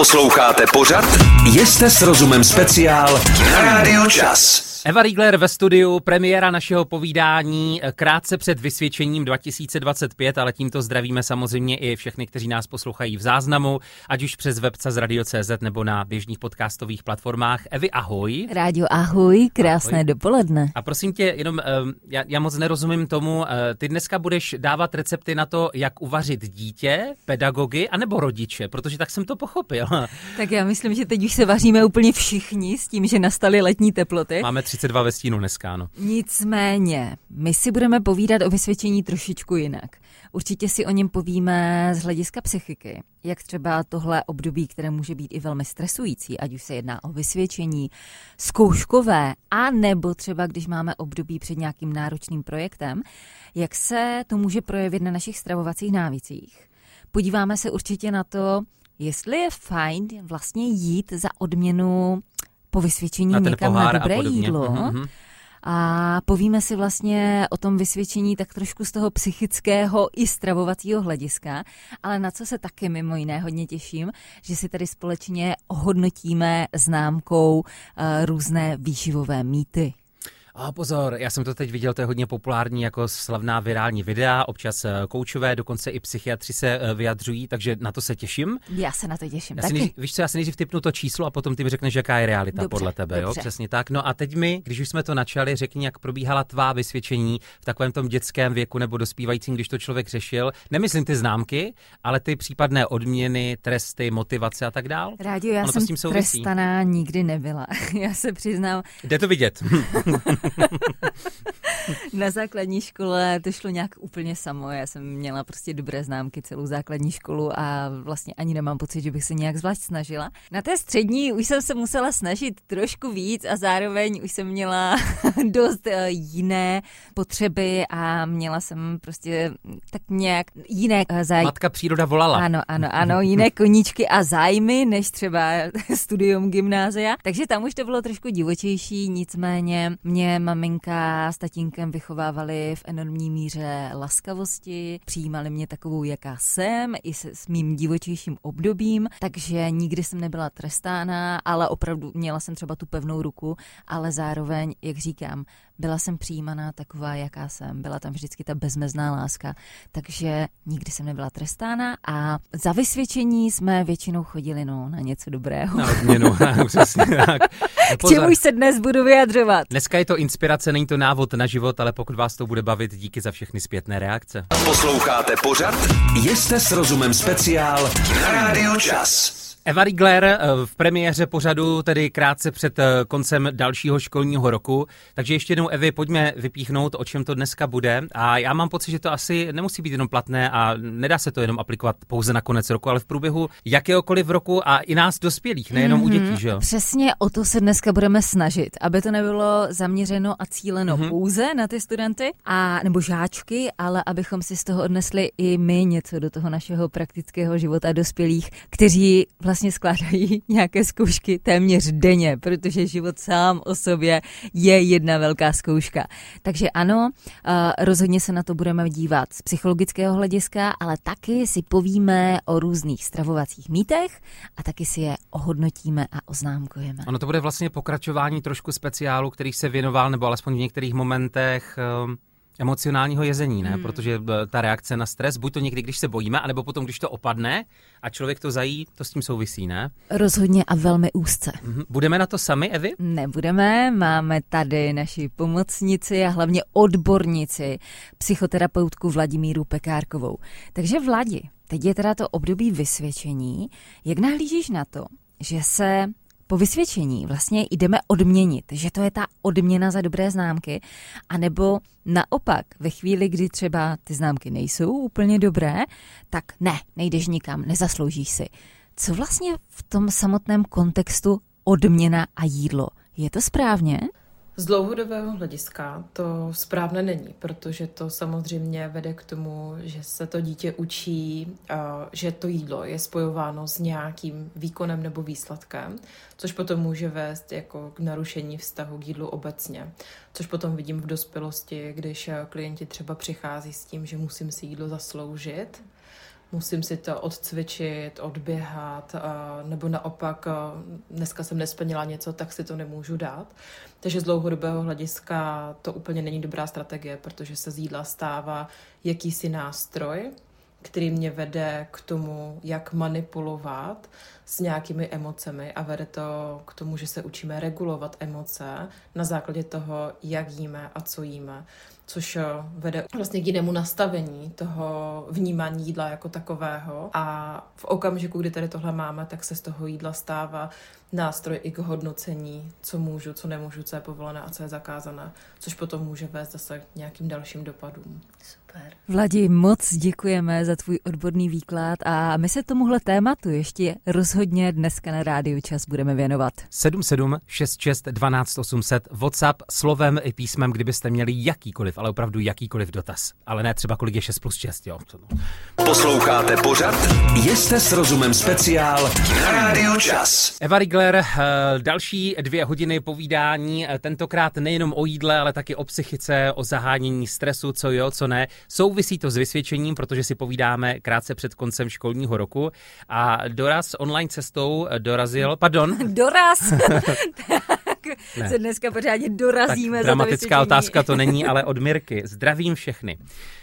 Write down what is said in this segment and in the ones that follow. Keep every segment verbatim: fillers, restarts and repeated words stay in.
Posloucháte pořad Jste s rozumem speciál na Rádiu Čas. Eva Riegler ve studiu, premiéra našeho povídání krátce před vysvědčením dva tisíce dvacet pět, ale tímto zdravíme samozřejmě i všechny, kteří nás poslouchají v záznamu, ať už přes web radio tečka cé zet nebo na běžných podcastových platformách. Evi, ahoj. Rádio, ahoj, krásné ahoj. Dopoledne. A prosím tě, jenom já, já moc nerozumím tomu, ty dneska budeš dávat recepty na to, jak uvařit dítě, pedagogy anebo rodiče, protože tak jsem to pochopil. Tak já myslím, že teď už se vaříme úplně všichni s tím, že nastaly letní teploty. Máme třicet dva ve stínu dneska, no. Nicméně, my si budeme povídat o vysvědčení trošičku jinak. Určitě si o něm povíme z hlediska psychiky, jak třeba tohle období, které může být i velmi stresující, ať už se jedná o vysvědčení, zkouškové, a nebo třeba když máme období před nějakým náročným projektem, jak se to může projevit na našich stravovacích návycích. Podíváme se určitě na to, jestli je fajn vlastně jít za odměnu po vysvědčení někam na dobré jídlo. Mm-hmm. A povíme si vlastně o tom vysvědčení tak trošku z toho psychického i stravovacího hlediska, ale na co se taky mimo jiné hodně těším, že si tady společně ohodnotíme známkou uh, různé výživové mýty. A pozor, já jsem to teď viděl, to je hodně populární jako slavná virální videa, občas koučové, dokonce i psychiatři se vyjadřují, takže na to se těším. Já se na to těším já taky. Než, víš co, já si nejdřív tipnu to číslo a potom ty mi řekneš, jaká je realita dobře, podle tebe, dobře. Jo? Přesně tak. No a teď mi, když už jsme to načali, řekni, jak probíhala tvá vysvědčení v takovém tom dětském věku nebo dospívajícím, když to člověk řešil. Nemyslím ty známky, ale ty případné odměny, tresty, motivace a tak dál. Rádio, já ono jsem trestaná nikdy nebyla. Já se přiznám. Jde to vidět. Na základní škole to šlo nějak úplně samo. Já jsem měla prostě dobré známky celou základní školu a vlastně ani nemám pocit, že bych se nějak zvlášť snažila. Na té střední už jsem se musela snažit trošku víc a zároveň už jsem měla dost jiné potřeby a měla jsem prostě tak nějak jiné zájmy. Matka příroda volala. Ano, ano, ano, jiné koníčky a zájmy, než třeba studium gymnázia. Takže tam už to bylo trošku divočejší, nicméně mě maminka s tatínkem vychovávali v enormní míře laskavosti, přijímali mě takovou, jaká jsem, i se, s mým divočejším obdobím, takže nikdy jsem nebyla trestána, ale opravdu měla jsem třeba tu pevnou ruku, ale zároveň, jak říkám, byla jsem přijímaná taková, jaká jsem, byla tam vždycky ta bezmezná láska, takže nikdy jsem nebyla trestána a za vysvědčení jsme většinou chodili no, na něco dobrého. Na odměnu, přesně tak. K čemu se dnes budu vyjadřovat? Dneska je to inspirace, není to návod na život, ale pokud vás to bude bavit, díky za všechny zpětné reakce. Posloucháte pořad Jste s rozumem speciál na Rádiu Čas. Eva Riegler v premiéře pořadu, tedy krátce před koncem dalšího školního roku. Takže ještě jednou, Evi, pojďme vypíchnout, o čem to dneska bude. A já mám pocit, že to asi nemusí být jenom platné a nedá se to jenom aplikovat pouze na konec roku, ale v průběhu jakéhokoliv roku a i nás dospělých, nejenom mm-hmm. u dětí, že jo? Přesně o to se dneska budeme snažit, aby to nebylo zaměřeno a cíleno mm-hmm. pouze na ty studenty a nebo žáčky, ale abychom si z toho odnesli i my něco do toho našeho praktického života dospělých, kteří vlastně skládají nějaké zkoušky téměř denně, protože život sám o sobě je jedna velká zkouška. Takže ano, rozhodně se na to budeme dívat z psychologického hlediska, ale taky si povíme o různých stravovacích mýtech a taky si je ohodnotíme a oznámkujeme. Ono to bude vlastně pokračování trošku speciálu, který se věnoval, nebo alespoň v některých momentech emocionálního jezení, ne? Hmm. Protože ta reakce na stres, buď to někdy, když se bojíme, anebo potom, když to opadne a člověk to zají, to s tím souvisí, ne? Rozhodně a velmi úzce. Budeme na to sami, Evi? Nebudeme, máme tady naši pomocnici a hlavně odbornici, psychoterapeutku Vladimíru Pekárkovou. Takže Vladi, teď je teda to období vysvědčení. Jak nahlížíš na to, že se po vysvědčení vlastně jdeme odměnit, že to je ta odměna za dobré známky, anebo naopak ve chvíli, kdy třeba ty známky nejsou úplně dobré, tak ne, nejdeš nikam, nezasloužíš si. Co vlastně v tom samotném kontextu odměna a jídlo? Je to správně? Z dlouhodobého hlediska to správné není, protože to samozřejmě vede k tomu, že se to dítě učí, že to jídlo je spojováno s nějakým výkonem nebo výsledkem, což potom může vést jako k narušení vztahu k jídlu obecně. Což potom vidím v dospělosti, když klienti třeba přichází s tím, že musím si jídlo zasloužit, musím si to odcvičit, odběhat, nebo naopak dneska jsem nesplnila něco, tak si to nemůžu dát. Takže z dlouhodobého hlediska to úplně není dobrá strategie, protože se z jídla stává jakýsi nástroj, který mě vede k tomu, jak manipulovat s nějakými emocemi a vede to k tomu, že se učíme regulovat emoce na základě toho, jak jíme a co jíme, což vede vlastně k jinému nastavení toho vnímání jídla jako takového a v okamžiku, kdy tady tohle máme, tak se z toho jídla stává nástroj i k hodnocení, co můžu, co nemůžu, co je povolené a co je zakázané, což potom může vést zase k nějakým dalším dopadům. Super. Vladi, moc děkujeme za tvůj odborný výklad a my se tomuhle tématu ještě rozhodně dneska na Rádiu Čas budeme věnovat. sedm sedm šest šest dvanáct osm set WhatsApp slovem i písmem, kdybyste měli jakýkoliv, ale opravdu jakýkoliv dotaz. Ale ne třeba kolik je šest plus šest, jo. Posloucháte pořad Jste s rozumem speciál na Rádiu Čas. Eva Rigler, další dvě hodiny povídání, tentokrát nejenom o jídle, ale taky o psychice, o zahánění stresu, co jo, co ne. Souvisí to s vysvědčením, protože si povídáme krátce před koncem školního roku a doraz online cestou dorazil, pardon. Doraz! Tak se dneska pořádně dorazíme tak za to dramatická otázka to není, ale od Mirky. Zdravím všechny.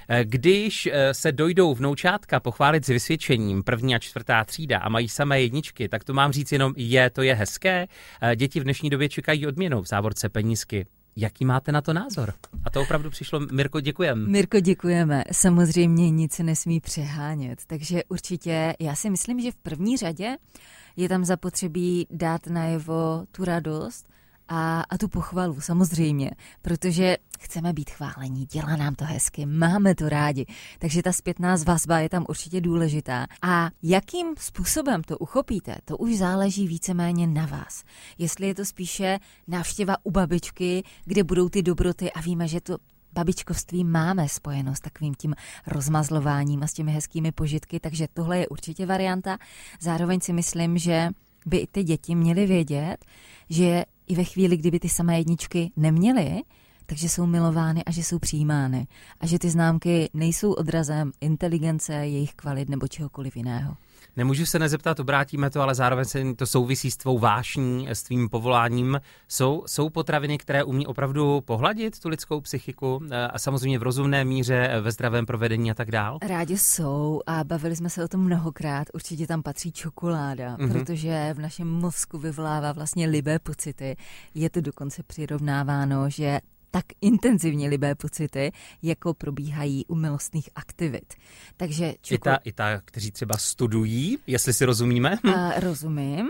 Když se dojdou vnoučátka pochválit s vysvědčením první a čtvrtá třída a mají samé jedničky, tak to mám říct jenom je, to je hezké. Děti v dnešní době čekají odměnu v závorce penízky. Jaký máte na to názor? A to opravdu přišlo. Mirko, děkujeme. Mirko, děkujeme. Samozřejmě nic se nesmí přehánět. Takže určitě já si myslím, že v první řadě je tam zapotřebí dát najevo tu radost a, a tu pochvalu, samozřejmě, protože chceme být chválení, dělá nám to hezky, máme to rádi, takže ta zpětná vazba je tam určitě důležitá. A jakým způsobem to uchopíte, to už záleží víceméně na vás. Jestli je to spíše návštěva u babičky, kde budou ty dobroty a víme, že to babičkovství máme spojeno s takovým tím rozmazlováním a s těmi hezkými požitky, takže tohle je určitě varianta. Zároveň si myslím, že by i ty děti měly vědět, že i ve chvíli, kdyby ty samé jedničky neměly, takže jsou milovány a že jsou přijímány. A že ty známky nejsou odrazem inteligence, jejich kvalit nebo čehokoliv jiného. Nemůžu se nezeptat, obrátíme to, ale zároveň se to souvisí s tvou vášní, s tvým povoláním. Jsou, jsou potraviny, které umí opravdu pohladit tu lidskou psychiku a samozřejmě v rozumné míře, ve zdravém provedení a tak dál? Rádi jsou a bavili jsme se o tom mnohokrát. Určitě tam patří čokoláda, mm-hmm. protože v našem mozku vyvolává vlastně libé pocity. Je to dokonce přirovnáváno, že tak intenzivně libé pocity, jako probíhají u milostných aktivit. Takže čoko... I, ta, I ta, kteří třeba studují, jestli si rozumíme? A, rozumím.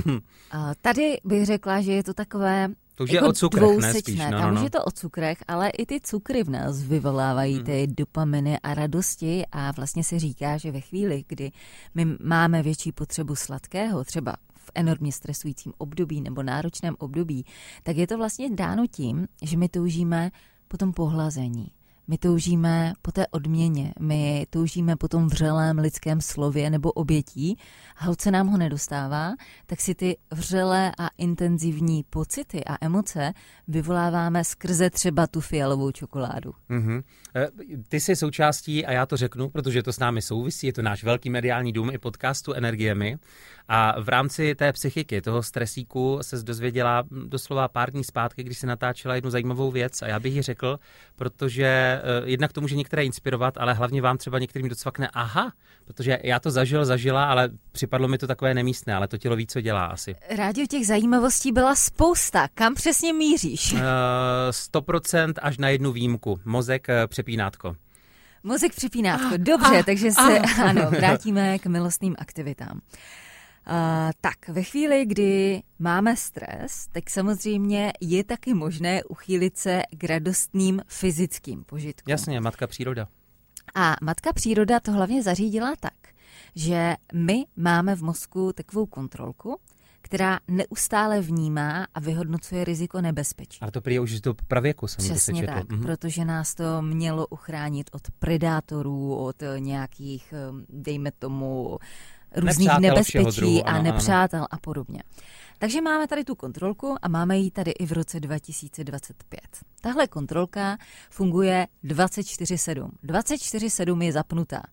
A tady bych řekla, že je to takové to už jako je o cukrech, ne spíš. No, Tam no, už no. je to o cukrech, ale i ty cukry v nás vyvolávají hmm. ty dopaminy a radosti a vlastně se říká, že ve chvíli, kdy my máme větší potřebu sladkého, třeba v enormně stresujícím období nebo náročném období, tak je to vlastně dáno tím, že my toužíme po tom pohlazení. My toužíme po té odměně, my toužíme po tom vřelém lidském slově nebo obětí a hoď se nám ho nedostává, tak si ty vřelé a intenzivní pocity a emoce vyvoláváme skrze třeba tu fialovou čokoládu. Mm-hmm. Ty jsi součástí, a já to řeknu, protože to s námi souvisí, je to náš velký mediální dům i podcastu Energiemi a v rámci té psychiky, toho stresíku se dozvěděla doslova pár dní zpátky, když se natáčela jednu zajímavou věc a já bych ji řekl, protože jednak to může některé inspirovat, ale hlavně vám třeba některým docvakne, aha, protože já to zažil, zažila, ale připadlo mi to takové nemístné, ale to tělo ví, co dělá asi. Rádio těch zajímavostí byla spousta. Kam přesně míříš? Uh, sto procent až na jednu výjimku. Mozek přepínátko. Mozek přepínátko, dobře, takže se ano, vrátíme k milostným aktivitám. Uh, tak, ve chvíli, kdy máme stres, tak samozřejmě je taky možné uchýlit se k radostným fyzickým požitkům. Jasně, matka příroda. A matka příroda to hlavně zařídila tak, že my máme v mozku takovou kontrolku, která neustále vnímá a vyhodnocuje riziko nebezpečí. Ale to prý už je to pravěku, jsem Přesně to tak, mhm. protože nás to mělo uchránit od predátorů, od nějakých, dejme tomu, různých nepřátel nebezpečí druhu, a ano, nepřátel ano. a podobně. Takže máme tady tu kontrolku a máme ji tady i v roce dva tisíce dvacet pět. Tahle kontrolka funguje dvacet čtyři sedm. dvacet čtyři sedm je zapnutá.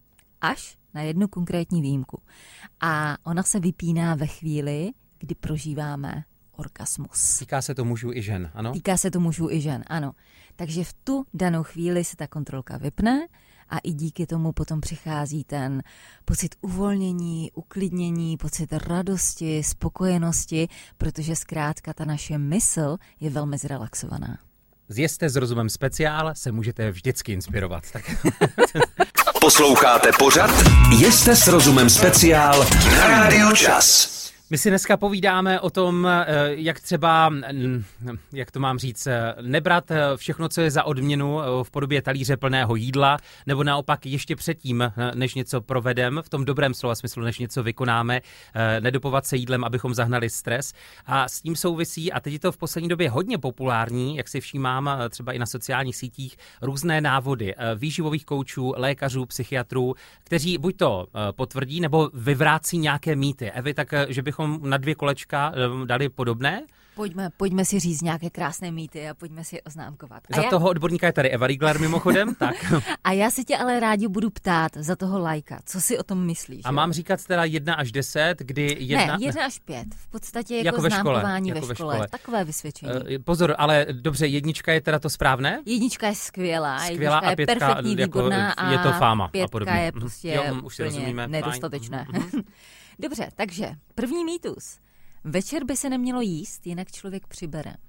Až na jednu konkrétní výjimku. A ona se vypíná ve chvíli, kdy prožíváme orgasmus. Týká se to mužů i žen, ano? Týká se to mužů i žen, ano. Takže v tu danou chvíli se ta kontrolka vypne a i díky tomu potom přichází ten pocit uvolnění, uklidnění, pocit radosti, spokojenosti, protože zkrátka ta naše mysl je velmi zrelaxovaná. Z Jeste s rozumem speciál se můžete vždycky inspirovat. Tak... Posloucháte pořad Jeste s rozumem speciál na Rádiu Čas. My si dneska povídáme o tom, jak třeba, jak to mám říct, nebrat všechno, co je za odměnu v podobě talíře plného jídla, nebo naopak ještě předtím, než něco provedeme, v tom dobrém slova smyslu, než něco vykonáme, nedopovat se jídlem, abychom zahnali stres. A s tím souvisí, a teď je to v poslední době hodně populární, jak si všímám třeba i na sociálních sítích, různé návody výživových koučů, lékařů, psychiatrů, kteří buď to potvrdí, nebo vyvrácí nějaké mýty. Evi, tak, že bychom na dvě kolečka dali podobné? Pojďme, pojďme si říct nějaké krásné mýty a pojďme si je oznámkovat. A za já... toho odborníka je tady Eva Riegler mimochodem, tak. A já se tě ale rádi budu ptát za toho lajka, co si o tom myslíš? A mám říkat teda jedna až deset, kdy jedna... Ne, jedna až pět. V podstatě jako, jako ve škole, známkování jako ve škole. škole. Takové vysvědčení. Uh, pozor, ale dobře, jednička je teda to správné? Jednička je skvělá, skvělá jednička a pětka, je perfektní, jako výborná a je to fáma pětka a podobně. je prostě jo, už si úplně rozumíme, nedostatečné. Mm-hmm. Dobře, takže první mýtus. Večer by se nemělo jíst, jinak člověk přibere. Uh,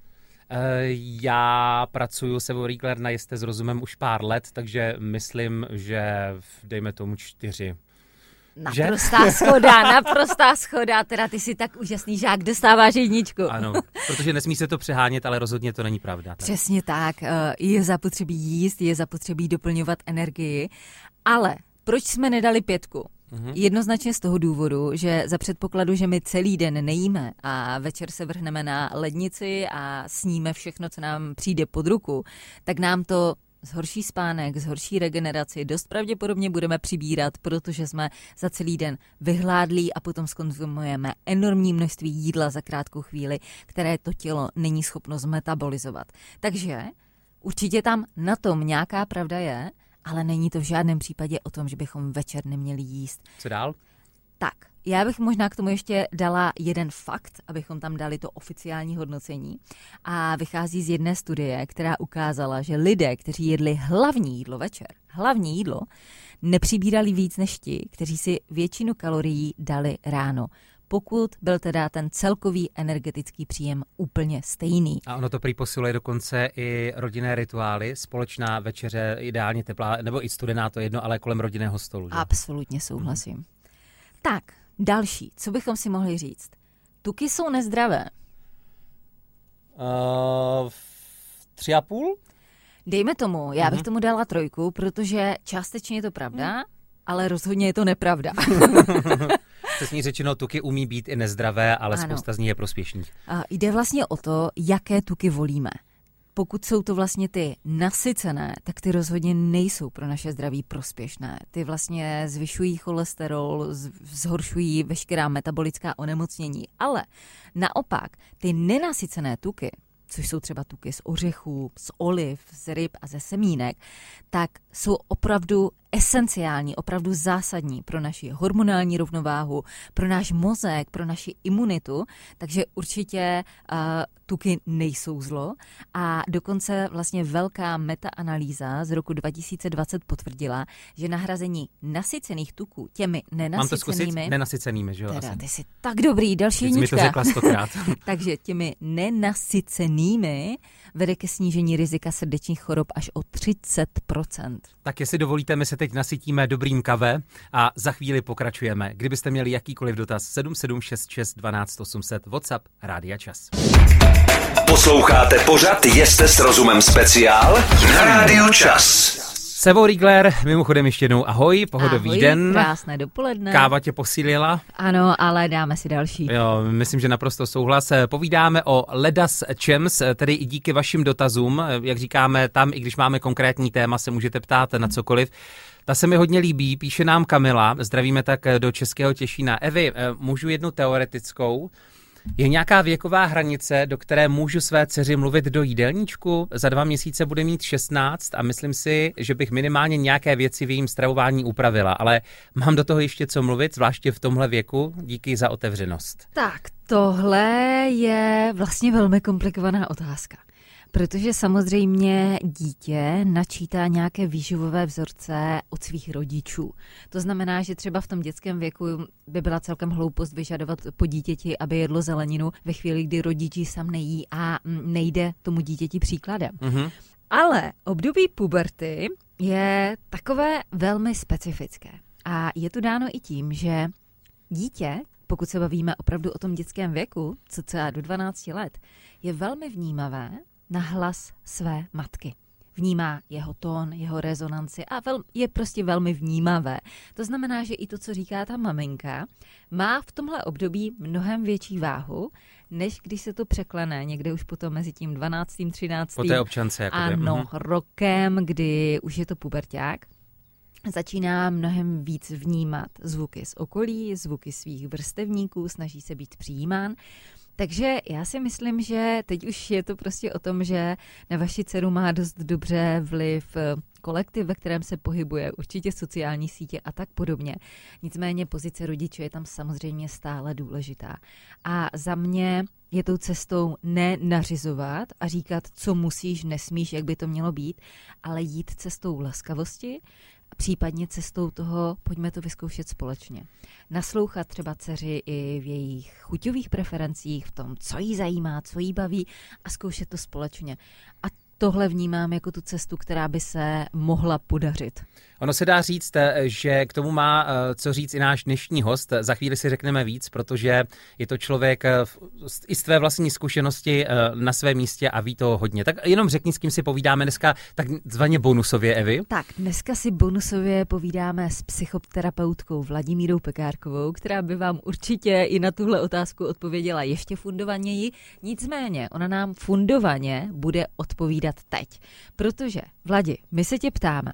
já pracuju se Evou Riegler na Jeste s rozumem už pár let, takže myslím, že dejme tomu čtyři. Naprostá schoda, naprostá schoda, teda ty jsi tak úžasný žák, dostáváš jedničku. Ano, protože nesmí se to přehánět, ale rozhodně to není pravda. Tak. Přesně tak, je zapotřebí jíst, je zapotřebí doplňovat energii, ale proč jsme nedali pětku? Mm-hmm. Jednoznačně z toho důvodu, že za předpokladu, že my celý den nejíme a večer se vrhneme na lednici a sníme všechno, co nám přijde pod ruku, tak nám to zhorší spánek, zhorší regeneraci, dost pravděpodobně budeme přibírat, protože jsme za celý den vyhládlí a potom zkonzumujeme enormní množství jídla za krátkou chvíli, které to tělo není schopno zmetabolizovat. Takže určitě tam na tom nějaká pravda je, ale není to v žádném případě o tom, že bychom večer neměli jíst. Co dál? Tak, já bych možná k tomu ještě dala jeden fakt, abychom tam dali to oficiální hodnocení. A vychází z jedné studie, která ukázala, že lidé, kteří jedli hlavní jídlo večer, hlavní jídlo, nepřibírali víc než ti, kteří si většinu kalorií dali ráno. Pokud byl teda ten celkový energetický příjem úplně stejný. A ono to prý posiluje dokonce i rodinné rituály, společná večeře, ideálně teplá, nebo i studená, to jedno, ale kolem rodinného stolu. Že? Absolutně souhlasím. Hmm. Tak, další, co bychom si mohli říct? Tuky jsou nezdravé. Uh, tři a půl? Dejme tomu, já bych tomu dala trojku, protože částečně je to pravda, hmm. ale rozhodně je to nepravda. Přesně řečeno, tuky umí být i nezdravé, ale ano. Spousta z nich je prospěšných. A jde vlastně o to, jaké tuky volíme. Pokud jsou to vlastně ty nasycené, tak ty rozhodně nejsou pro naše zdraví prospěšné. Ty vlastně zvyšují cholesterol, zhoršují veškerá metabolická onemocnění. Ale naopak, ty nenasycené tuky, což jsou třeba tuky z ořechů, z oliv, z ryb a ze semínek, tak jsou opravdu esenciální, opravdu zásadní pro naši hormonální rovnováhu, pro náš mozek, pro naši imunitu, takže určitě uh, tuky nejsou zlo a dokonce vlastně velká metaanalýza z roku dva tisíce dvacet potvrdila, že nahrazení nasycených tuků těmi nenasycenými... Mám to zkusit nenasycenými, že jo? Teda, ty jsi tak dobrý, další jednička. Ty jsi mi to řekla stokrát. Takže těmi nenasycenými vede ke snížení rizika srdečních chorob až o třicet procent. Tak jestli dovolíte, my se teď nasytíme dobrým kave a za chvíli pokračujeme. Kdybyste měli jakýkoliv dotaz, sedm sedm šest šest dvanáct osm set, WhatsApp, Rádia Čas. Posloucháte pořad Jeste s rozumem speciál na Rádiu Čas. S Evou Riegler, mimochodem ještě jednou ahoj, pohodový ahoj, den. Krásné dopoledne. Káva tě posílila? Ano, ale dáme si další. Jo, myslím, že naprosto souhlas. Povídáme o ledas čems, tedy i díky vašim dotazům. Jak říkáme, tam, i když máme konkrétní téma, se můžete ptát na cokoliv. Ta se mi hodně líbí, píše nám Kamila, zdravíme tak do Českého Těšína. Evi, můžu jednu teoretickou. Je nějaká věková hranice, do které můžu své dceři mluvit do jídelníčku? Za dva měsíce bude mít šestnáct a myslím si, že bych minimálně nějaké věci v jejím stravování upravila, ale mám do toho ještě co mluvit, zvláště v tomhle věku. Díky za otevřenost. Tak, tohle je vlastně velmi komplikovaná otázka. Protože samozřejmě dítě načítá nějaké výživové vzorce od svých rodičů. To znamená, že třeba v tom dětském věku by byla celkem hloupost vyžadovat po dítěti, aby jedlo zeleninu ve chvíli, kdy rodiči sám nejí a nejde tomu dítěti příkladem. Mm-hmm. Ale období puberty je takové velmi specifické. A je to dáno i tím, že dítě, pokud se bavíme opravdu o tom dětském věku, cca do dvanácti let, je velmi vnímavé na hlas své matky. Vnímá jeho tón, jeho rezonanci a vel, je prostě velmi vnímavé. To znamená, že i to, co říká ta maminka, má v tomhle období mnohem větší váhu, než když se to překlene někde už potom mezi tím dvanáctým, třináctým Po té občance. Jako ano, mhm. rokem, kdy už je to puberťák. Začíná mnohem víc vnímat zvuky z okolí, zvuky svých vrstevníků, snaží se být přijímán. Takže já si myslím, že teď už je to prostě o tom, že na vaši dceru má dost dobře vliv kolektiv, ve kterém se pohybuje, určitě sociální sítě a tak podobně. Nicméně pozice rodičů je tam samozřejmě stále důležitá. A za mě je tou cestou ne nařizovat a říkat, co musíš, nesmíš, jak by to mělo být, ale jít cestou laskavosti, případně cestou toho, pojďme to vyzkoušet společně. Naslouchat třeba dceři i v jejich chuťových preferencích, v tom, co jí zajímá, co jí baví a zkoušet to společně. A tohle vnímám jako tu cestu, která by se mohla podařit. Ono se dá říct, že k tomu má co říct i náš dnešní host. Za chvíli si řekneme víc, protože je to člověk i z tvé vlastní zkušenosti na svém místě a ví to hodně. Tak jenom řekni, s kým si povídáme dneska takzvaně bonusově, Evi. Tak, dneska si bonusově povídáme s psychoterapeutkou Vladimírou Pekárkovou, která by vám určitě i na tuhle otázku odpověděla ještě fundovaněji. Nicméně, ona nám fundovaně bude odpovídat teď. Protože, Vladi, my se tě ptáme,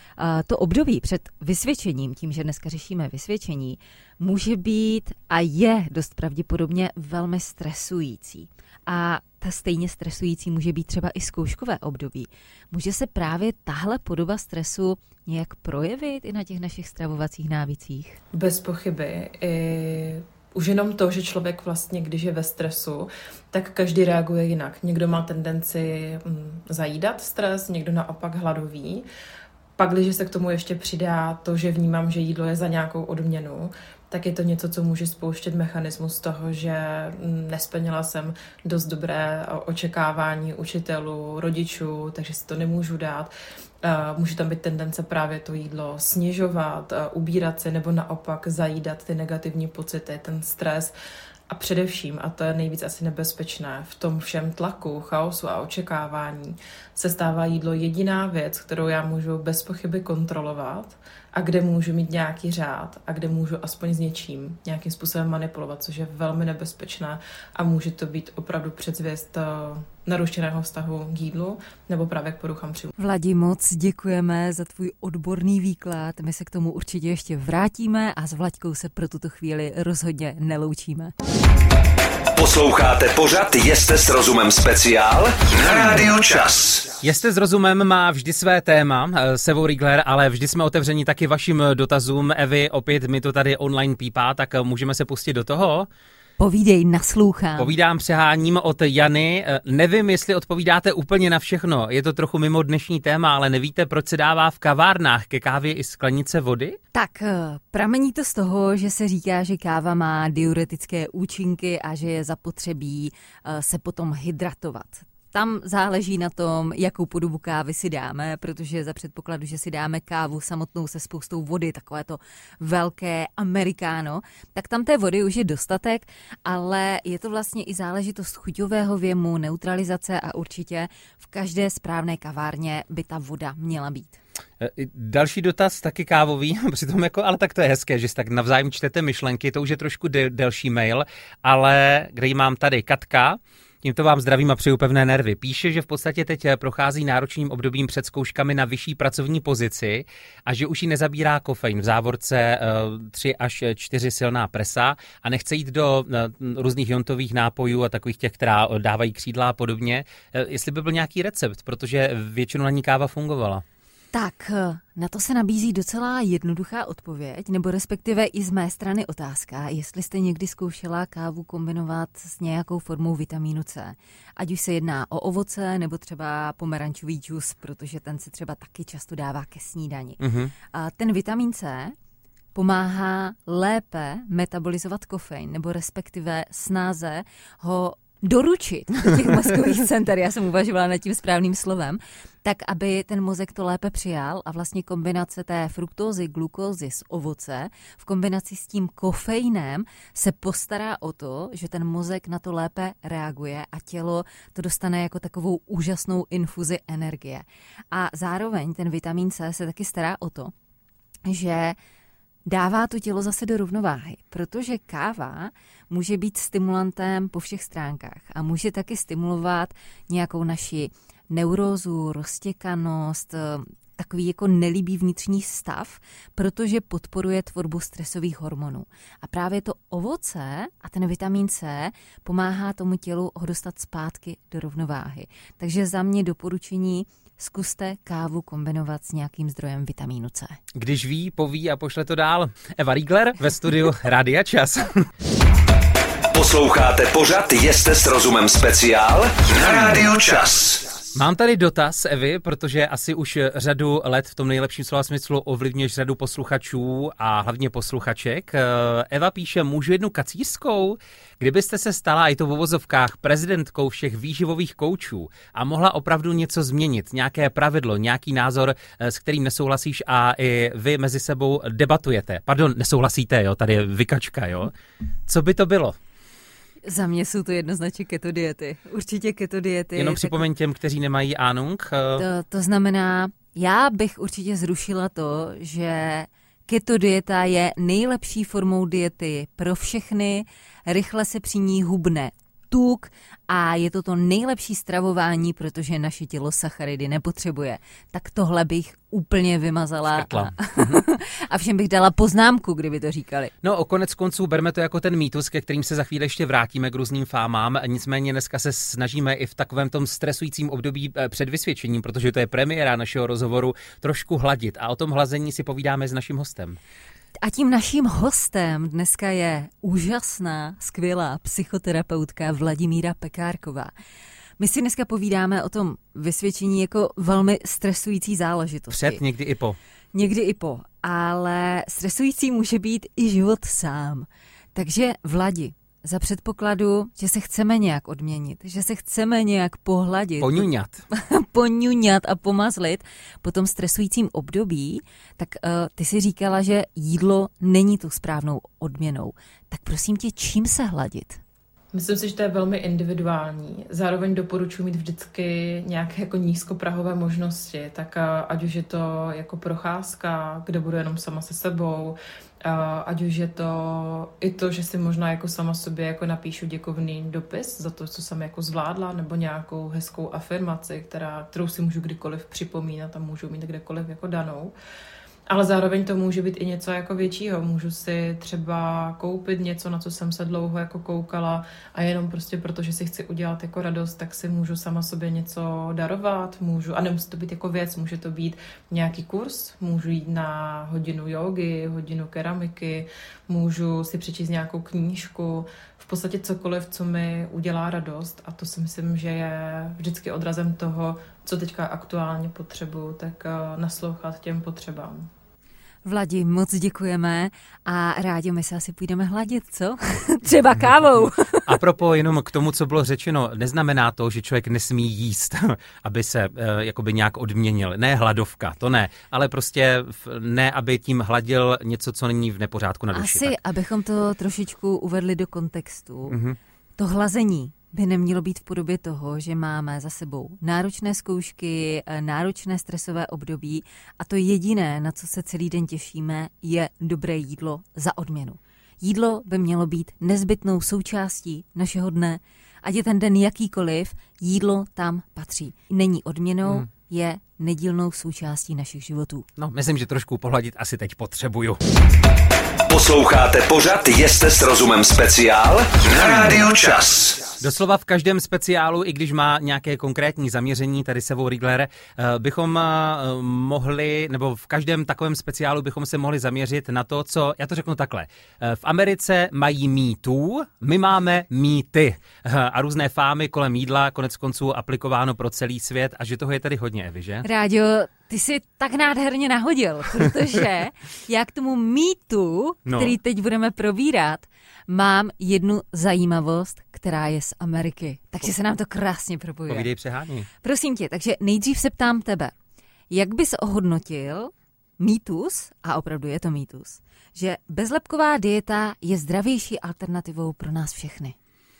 to období před vysvědčením, tím, že dneska řešíme vysvědčení, může být a je dost pravděpodobně velmi stresující. A ta stejně stresující může být třeba i zkouškové období. Může se právě tahle podoba stresu nějak projevit i na těch našich stravovacích návycích? Bez pochyby. I už jenom to, že člověk vlastně, když je ve stresu, tak každý reaguje jinak. Někdo má tendenci zajídat stres, někdo naopak hladový. Pak, když se k tomu ještě přidá to, že vnímám, že jídlo je za nějakou odměnu, tak je to něco, co může spouštět mechanismus toho, že nesplnila jsem dost dobré očekávání učitelů, rodičů, takže si to nemůžu dát. Může tam být tendence právě to jídlo snižovat, ubírat se nebo naopak zajídat ty negativní pocity, ten stres. A především, a to je nejvíc asi nebezpečné, v tom všem tlaku, chaosu a očekávání se stává jídlo jediná věc, kterou já můžu bez pochyby kontrolovat a kde můžu mít nějaký řád a kde můžu aspoň s něčím nějakým způsobem manipulovat, což je velmi nebezpečné a může to být opravdu předzvěst narušeného vztahu k jídlu nebo právě k poruchám příjmu. Vladi, moc děkujeme za tvůj odborný výklad. My se k tomu určitě ještě vrátíme a s Vlaďkou se pro tuto chvíli rozhodně neloučíme. Posloucháte pořad Jeste s rozumem speciál na Rádiu Čas. Jeste s rozumem má vždy své téma, Sevo Riegler, ale vždy jsme otevřeni taky vašim dotazům. Evi, opět mi to tady online pípá, tak můžeme se pustit do toho? Povídej, naslouchám. Povídám, přeháním od Jany. Nevím, jestli odpovídáte úplně na všechno. Je to trochu mimo dnešní téma, ale nevíte, proč se dává v kavárnách ke kávě i sklenice vody? Tak, pramení to z toho, že se říká, že káva má diuretické účinky a že je zapotřebí se potom hydratovat. Tam záleží na tom, jakou podobu kávy si dáme, protože za předpokladu, že si dáme kávu samotnou se spoustou vody, takové to velké americano, tak tam té vody už je dostatek, ale je to vlastně i záležitost chuťového věmu, neutralizace a určitě v každé správné kavárně by ta voda měla být. Další dotaz, taky kávový, přitom jako, ale tak to je hezké, že si tak navzájem čtete myšlenky, to už je trošku del, delší mail, ale kde ji mám tady, Katka. Tímto vám zdravím a přeju pevné nervy. Píše, že v podstatě teď prochází náročným obdobím před zkouškami na vyšší pracovní pozici a že už ji nezabírá kofein, v závorce tři až čtyři silná presa a nechce jít do různých jontových nápojů a takových těch, která dávají křídla a podobně. Jestli by byl nějaký recept, protože většinou na ní káva fungovala. Tak, na to se nabízí docela jednoduchá odpověď, nebo respektive i z mé strany otázka, jestli jste někdy zkoušela kávu kombinovat s nějakou formou vitamínu C. Ať už se jedná o ovoce, nebo třeba pomerančový džus, protože ten se třeba taky často dává ke snídani. Mm-hmm. A ten vitamin C pomáhá lépe metabolizovat kofein, nebo respektive snáze ho doručit do těch mozkových center, já jsem uvažovala nad tím správným slovem, tak aby ten mozek to lépe přijal a vlastně kombinace té fruktózy, glukózy z ovoce v kombinaci s tím kofeinem se postará o to, že ten mozek na to lépe reaguje a tělo to dostane jako takovou úžasnou infuzi energie. A zároveň ten vitamin C se taky stará o to, že dává to tělo zase do rovnováhy, protože káva může být stimulantem po všech stránkách a může taky stimulovat nějakou naši neurózu, roztěkanost, takový jako nelíbý vnitřní stav, protože podporuje tvorbu stresových hormonů. A právě to ovoce a ten vitamin C pomáhá tomu tělu ho dostat zpátky do rovnováhy. Takže za mě doporučení: zkuste kávu kombinovat s nějakým zdrojem vitamínu C. Když ví, poví a pošle to dál. Eva Riegler ve studiu Rádia Čas. Posloucháte pořad Jste s rozumem speciál na Rádiu Čas. Mám tady dotaz, Evy, protože asi už řadu let v tom nejlepším slova smyslu ovlivňuješ řadu posluchačů a hlavně posluchaček. Eva píše, můžu jednu kacířskou? Kdybyste se stala, i to v uvozovkách, prezidentkou všech výživových koučů a mohla opravdu něco změnit, nějaké pravidlo, nějaký názor, s kterým nesouhlasíš a i vy mezi sebou debatujete. Pardon, nesouhlasíte, jo, tady je vykačka, jo. Co by to bylo? Za mě jsou to jednoznačně keto diety. Určitě keto diety. Jenom připomeň tak... těm, kteří nemají Ahnung. To, to znamená, já bych určitě zrušila to, že keto dieta je nejlepší formou diety pro všechny, rychle se při ní hubne tuk a je to to nejlepší stravování, protože naše tělo sacharidy nepotřebuje. Tak tohle bych úplně vymazala a, a všem bych dala poznámku, kdyby to říkali. No o konec konců berme to jako ten mýtus, ke kterým se za chvíli ještě vrátíme k různým fámám. Nicméně dneska se snažíme i v takovém tom stresujícím období před vysvědčením, protože to je premiéra našeho rozhovoru, trošku hladit. A o tom hlazení si povídáme s naším hostem. A tím naším hostem dneska je úžasná, skvělá psychoterapeutka Vladimíra Pekárková. My si dneska povídáme o tom vysvědčení jako velmi stresující záležitosti. Před, někdy i po. Někdy i po, ale stresující může být i život sám. Takže Vladi, za předpokladu, že se chceme nějak odměnit, že se chceme nějak pohladit. Poňuňat. Poňuňat a pomazlit po tom stresujícím období, tak uh, ty si říkala, že jídlo není tou správnou odměnou. Tak prosím tě, čím se hladit? Myslím si, že to je velmi individuální. Zároveň doporučuji mít vždycky nějaké jako nízkoprahové možnosti, tak ať už je to jako procházka, kde budu jenom sama se sebou, ať už je to i to, že si možná jako sama sobě jako napíšu děkovný dopis za to, co jsem jako zvládla, nebo nějakou hezkou afirmaci, která, kterou si můžu kdykoliv připomínat a můžu mít kdekoliv jako danou. Ale zároveň to může být i něco jako většího. Můžu si třeba koupit něco, na co jsem se dlouho jako koukala a jenom prostě proto, že si chci udělat jako radost, tak si můžu sama sobě něco darovat. Můžu, a nemusí to být jako věc, může to být nějaký kurz, můžu jít na hodinu jógy, hodinu keramiky, můžu si přečíst nějakou knížku, v podstatě cokoliv, co mi udělá radost, a to si myslím, že je vždycky odrazem toho, co teďka aktuálně potřebuju, tak naslouchat těm potřebám. Vladi, moc děkujeme a rádi my se asi půjdeme hladit, co? Třeba kávou. A propo, jenom k tomu, co bylo řečeno, neznamená to, že člověk nesmí jíst, aby se uh, jakoby nějak odměnil. Ne hladovka, to ne, ale prostě ne, aby tím hladil něco, co není v nepořádku na duši. Asi, tak. Abychom to trošičku uvedli do kontextu. Mm-hmm. To hlazení by nemělo být v podobě toho, že máme za sebou náročné zkoušky, náročné stresové období a to jediné, na co se celý den těšíme, je dobré jídlo za odměnu. Jídlo by mělo být nezbytnou součástí našeho dne. Ať je ten den jakýkoliv, jídlo tam patří. Není odměnou, hmm. je nedílnou součástí našich životů. No, myslím, že trošku pohladit asi teď potřebuju. Posloucháte pořad Jeste s rozumem speciál na Rádiu Čas. Doslova v každém speciálu, i když má nějaké konkrétní zaměření, tady Sevou Riegler, bychom mohli, nebo v každém takovém speciálu bychom se mohli zaměřit na to, co, já to řeknu takhle, v Americe mají mýtů, my máme mýty a různé fámy kolem jídla, konec konců aplikováno pro celý svět a že toho je tady hodně, Evi, že? Rádio, ty jsi tak nádherně nahodil, protože já k tomu mýtu, no. který teď budeme probírat, mám jednu zajímavost, která je z Ameriky. Takže se nám to krásně propojuje. Povídej, přehání. Prosím tě, takže nejdřív se ptám tebe, jak bys ohodnotil mýtus, a opravdu je to mýtus, že bezlepková dieta je zdravější alternativou pro nás všechny?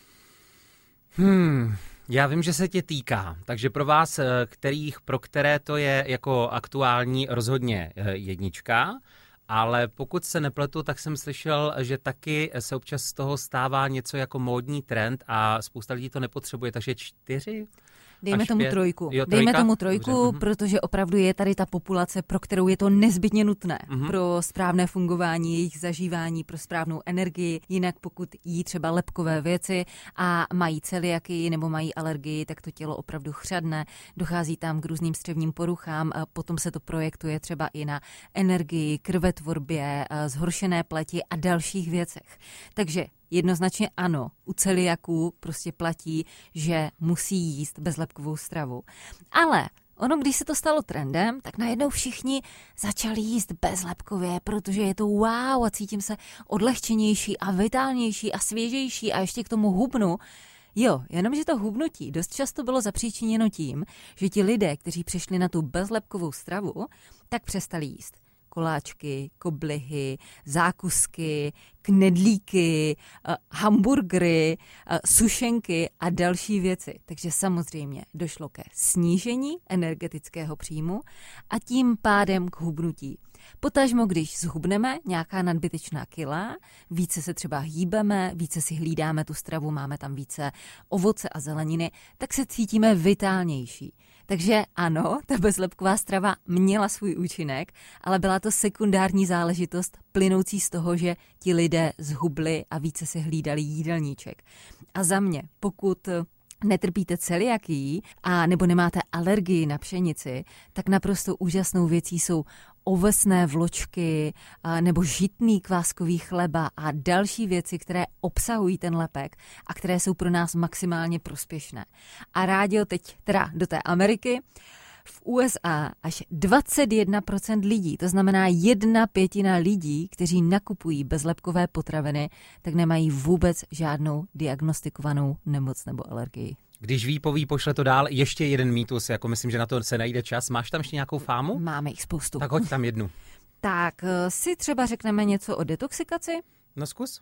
Hmm... Já vím, že se tě týká, takže pro vás, kterých, pro které to je jako aktuální rozhodně jednička, ale pokud se nepletu, tak jsem slyšel, že taky se občas z toho stává něco jako módní trend a spousta lidí to nepotřebuje, takže čtyři? Dejme tomu pět. trojku. Jo, Dejme tomu trojku, Dobře. protože opravdu je tady ta populace, pro kterou je to nezbytně nutné. Mhm. Pro správné fungování, jejich zažívání, pro správnou energii. Jinak pokud jí třeba lepkové věci a mají celiakii nebo mají alergii, tak to tělo opravdu chřadne. Dochází tam k různým střevním poruchám, a potom se to projektuje třeba i na energii, krvetvorbě, zhoršené pleti a dalších věcech. Takže jednoznačně ano, u celiaků prostě platí, že musí jíst bezlepkovou stravu. Ale ono, když se to stalo trendem, tak najednou všichni začali jíst bezlepkově, protože je to wow a cítím se odlehčenější a vitálnější a svěžejší a ještě k tomu hubnu. Jo, jenomže to hubnutí dost často bylo zapříčiněno tím, že ti lidé, kteří přišli na tu bezlepkovou stravu, tak přestali jíst koláčky, koblihy, zákusky, knedlíky, hamburgery, sušenky a další věci. Takže samozřejmě došlo ke snížení energetického příjmu a tím pádem k hubnutí. Potažmo, když zhubneme nějaká nadbytečná kila, více se třeba hýbeme, více si hlídáme tu stravu, máme tam více ovoce a zeleniny, tak se cítíme vitálnější. Takže ano, ta bezlepková strava měla svůj účinek, ale byla to sekundární záležitost plynoucí z toho, že ti lidé zhubli a více si hlídali jídelníček. A za mě, pokud netrpíte celiakii a nebo nemáte alergii na pšenici, tak naprosto úžasnou věcí jsou ovesné vločky nebo žitný kváskový chleba a další věci, které obsahují ten lepek a které jsou pro nás maximálně prospěšné. A Rádio teď teda do té Ameriky. V U S A až dvacet jedna procent lidí, to znamená jedna pětina lidí, kteří nakupují bezlepkové potraviny, tak nemají vůbec žádnou diagnostikovanou nemoc nebo alergii. Když ví, poví, pošle to dál. Ještě jeden mýtus, jako myslím, že na to se najde čas. Máš tam ještě nějakou fámu? Máme jich spoustu. Tak hoď tam jednu. Tak si třeba řekneme něco o detoxikaci? No zkus.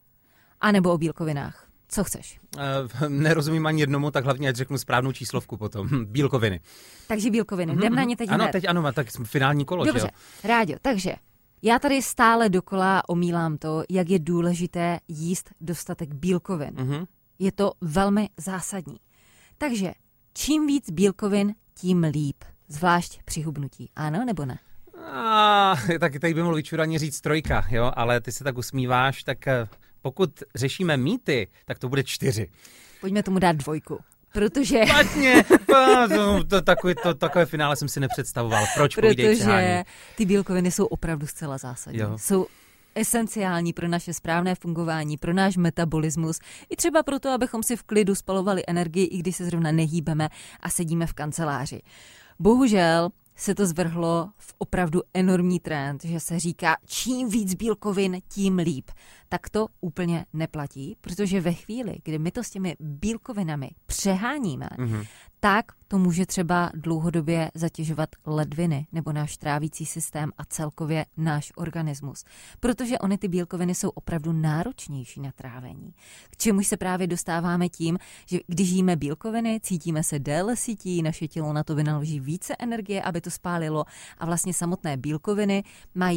A nebo o bílkovinách. Co chceš? Uh, nerozumím ani jednomu, tak hlavně ať řeknu správnou číslovku potom. Bílkoviny. Takže bílkoviny. Mm-hmm. Jdem na ně teď Ano, hned. teď ano, tak finální kolo. Dobře, že jo? Rádio, takže já tady stále dokola omílám to, jak je důležité jíst dostatek bílkovin. Mm-hmm. Je to velmi zásadní. Takže čím víc bílkovin, tím líp. Zvlášť při hubnutí. Ano nebo ne? A, tak tady by mohl vyčuraně říct trojka, jo, ale ty se tak usmíváš, tak pokud řešíme mýty, tak to bude čtyři. Pojďme tomu dát dvojku. Protože... Špatně, to, to, takové, to, takové finále jsem si nepředstavoval. Proč? Protože ty bílkoviny jsou opravdu zcela zásadní. Jo. Jsou esenciální pro naše správné fungování, pro náš metabolismus, i třeba proto, abychom si v klidu spalovali energii, i když se zrovna nehýbeme a sedíme v kanceláři. Bohužel se to zvrhlo v opravdu enormní trend, že se říká, čím víc bílkovin, tím líp. Tak to úplně neplatí, protože ve chvíli, kdy my to s těmi bílkovinami přeháníme, mm-hmm. tak to může třeba dlouhodobě zatěžovat ledviny nebo náš trávící systém a celkově náš organismus. Protože ony ty bílkoviny jsou opravdu náročnější na trávení. K čemu se právě dostáváme tím, že když jíme bílkoviny, cítíme se déle sytí, naše tělo na to vynaloží více energie, aby to spálilo a vlastně samotné bílkoviny mají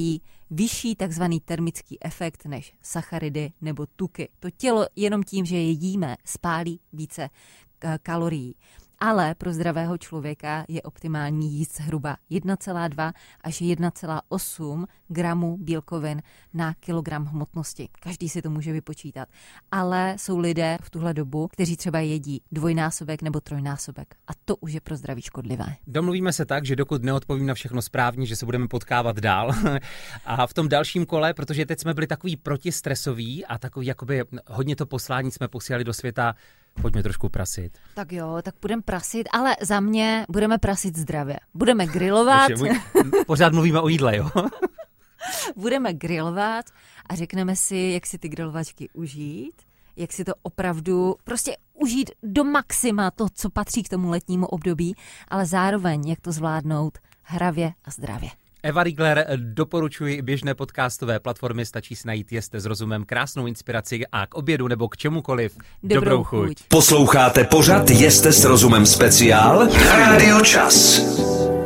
vyšší takzvaný termický efekt než sacharidy nebo tuky. To tělo jenom tím, že je jedíme, spálí více kalorií. Ale pro zdravého člověka je optimální jíst zhruba jedna celá dva až jedna celá osm gramů bílkovin na kilogram hmotnosti. Každý si to může vypočítat. Ale jsou lidé v tuhle dobu, kteří třeba jedí dvojnásobek nebo trojnásobek. A to už je pro zdraví škodlivé. Domluvíme se tak, že dokud neodpovím na všechno správně, že se budeme potkávat dál. A v tom dalším kole, protože teď jsme byli takový protistresoví a takový jakoby hodně to poslání jsme posílali do světa. Pojďme trošku prasit. Tak jo, tak budeme prasit, ale za mě budeme prasit zdravě. Budeme grilovat. Pořád mluvíme o jídle, jo? Budeme grilovat a řekneme si, jak si ty grilovačky užít, jak si to opravdu prostě užít do maxima to, co patří k tomu letnímu období, ale zároveň, jak to zvládnout hravě a zdravě. Eva Riegler, doporučuji běžné podcastové platformy, stačí si najít Jeste s rozumem, krásnou inspiraci a k obědu nebo k čemukoliv dobrou, dobrou chuť. chuť. Posloucháte pořad Jeste s rozumem speciál na Rádiu Čas.